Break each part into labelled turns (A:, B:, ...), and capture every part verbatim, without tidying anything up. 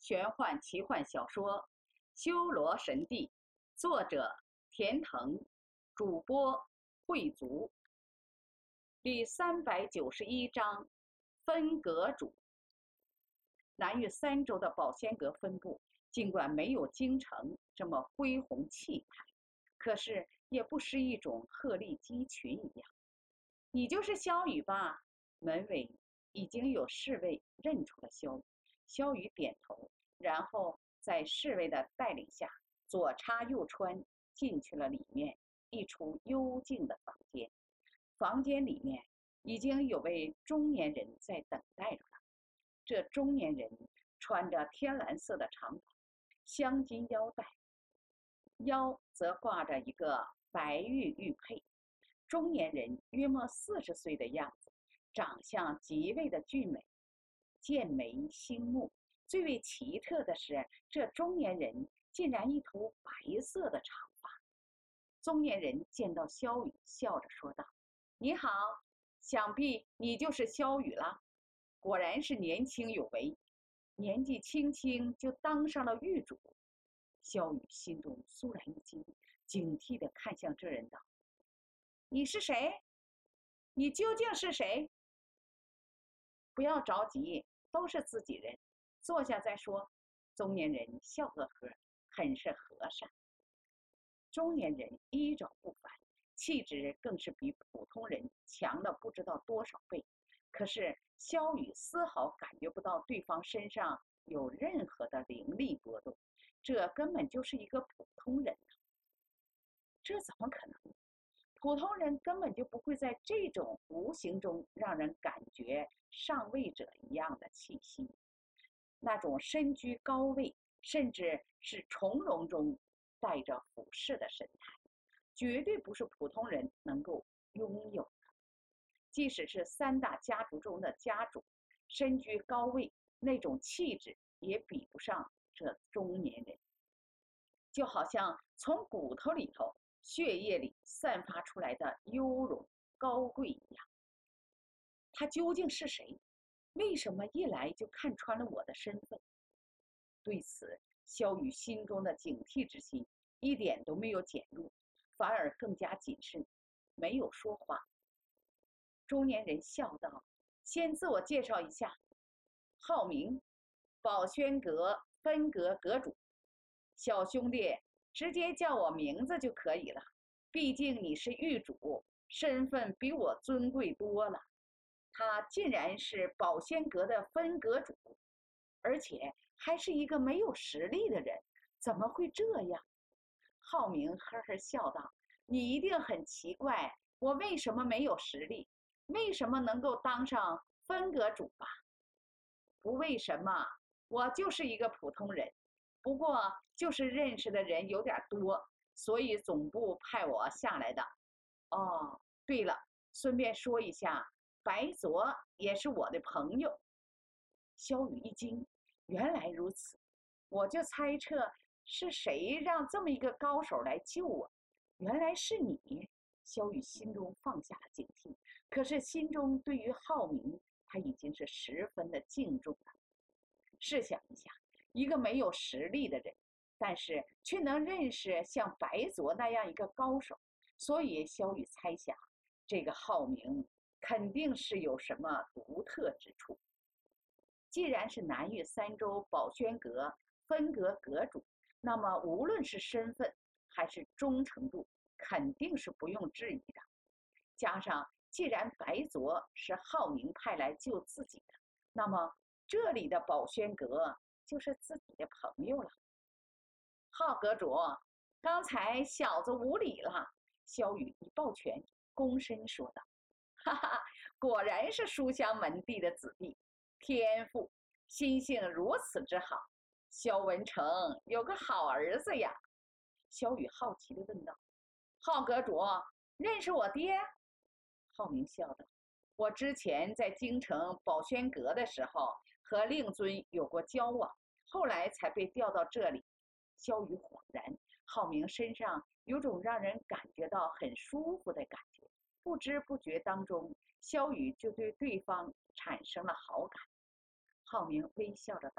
A: 玄幻奇幻小说《修罗神帝》，作者田腾，主播慧足。第三百九十一章分阁主。南域三州的保仙阁分部，尽管没有京城这么恢宏气派，可是也不失一种鹤立鸡群一样。你就是萧雨吧？门卫已经有侍卫认出了萧雨。萧雨点头，然后在侍卫的带领下，左插右穿进去了里面一处幽静的房间。房间里面已经有位中年人在等待着了。这中年人穿着天蓝色的长袍，镶金腰带，腰则挂着一个白玉玉佩。中年人约莫四十岁的样子，长相极为的俊美，剑眉星目。最为奇特的是，这中年人竟然一头白色的长发。中年人见到萧雨，笑着说道：“你好，想必你就是萧雨了。果然是年轻有为，年纪轻轻就当上了狱主。”萧雨心中肃然一惊，警惕地看向这人道：“你是谁？你究竟是谁？”“不要着急，都是自己人，坐下再说。”中年人笑呵呵，很是和善。中年人衣着不凡，气质更是比普通人强了不知道多少倍。可是萧雨丝毫感觉不到对方身上有任何的灵力波动，这根本就是一个普通人啊！这怎么可能？普通人根本就不会在这种无形中让人感觉上位者一样的气息，那种身居高位，甚至是从容中带着俯视的神态，绝对不是普通人能够拥有的。即使是三大家族中的家主，身居高位，那种气质也比不上这中年人，就好像从骨头里头血液里散发出来的优容高贵一样。他究竟是谁？为什么一来就看穿了我的身份？对此，萧雨心中的警惕之心一点都没有减弱，反而更加谨慎，没有说话。中年人笑道：“先自我介绍一下，号名保轩阁分阁阁主。小兄弟，直接叫我名字就可以了，毕竟你是狱主，身份比我尊贵多了。”他竟然是保仙阁的分阁主，而且还是一个没有实力的人，怎么会这样？浩明呵呵笑道：“你一定很奇怪，我为什么没有实力，为什么能够当上分阁主吧？”“不为什么，我就是一个普通人，不过就是认识的人有点多，所以总部派我下来的。哦，对了，顺便说一下，白左也是我的朋友。”萧雨一惊，原来如此，我就猜测是谁让这么一个高手来救我，原来是你。萧雨心中放下了警惕，可是心中对于浩明他已经是十分的敬重了。试想一下，一个没有实力的人，但是却能认识像白左那样一个高手，所以萧雨猜想这个浩明肯定是有什么独特之处。既然是南域三州保轩阁分阁阁主，那么无论是身份还是忠诚度，肯定是不用质疑的。加上既然白左是浩明派来救自己的，那么这里的保轩阁就是自己的朋友了。浩阁主，刚才小子无礼了。萧雨一抱拳，躬身说道：“哈哈，果然是书香门第的子弟，天赋，心性如此之好。萧文成有个好儿子呀。”萧雨好奇地问道：“浩阁主，认识我爹？”浩明笑道：“我之前在京城保轩阁的时候，和令尊有过交往，后来才被调到这里。”萧雨恍然，浩明身上有种让人感觉到很舒服的感觉，不知不觉当中，萧雨就对对方产生了好感。浩明微笑着道：“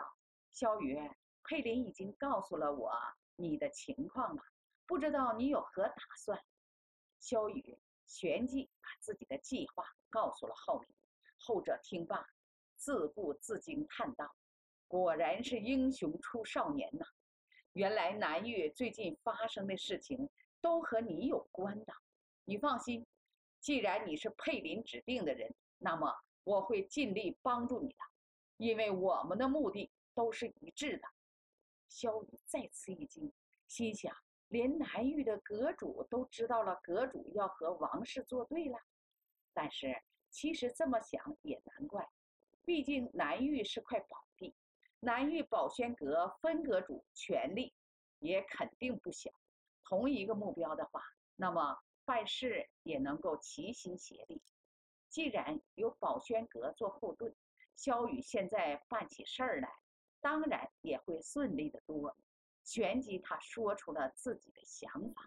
A: 萧雨，佩林已经告诉了我你的情况了，不知道你有何打算？萧雨旋即把自己的计划告诉了后羿，后者听罢，自顾自惊叹道：“果然是英雄出少年呐！原来南域最近发生的事情都和你有关的。你放心，既然你是佩林指定的人，那么我会尽力帮助你的，因为我们的目的都是一致的。”萧雨再次一惊，心想：连南域的阁主都知道了阁主要和王氏作对了。但是其实这么想也难怪，毕竟南域是块宝地，南域宝轩阁分阁主权力也肯定不小。同一个目标的话，那么办事也能够齐心协力。既然有宝轩阁做后盾，萧雨现在办起事儿来，当然也会顺利得多。旋即他说出了自己的想法。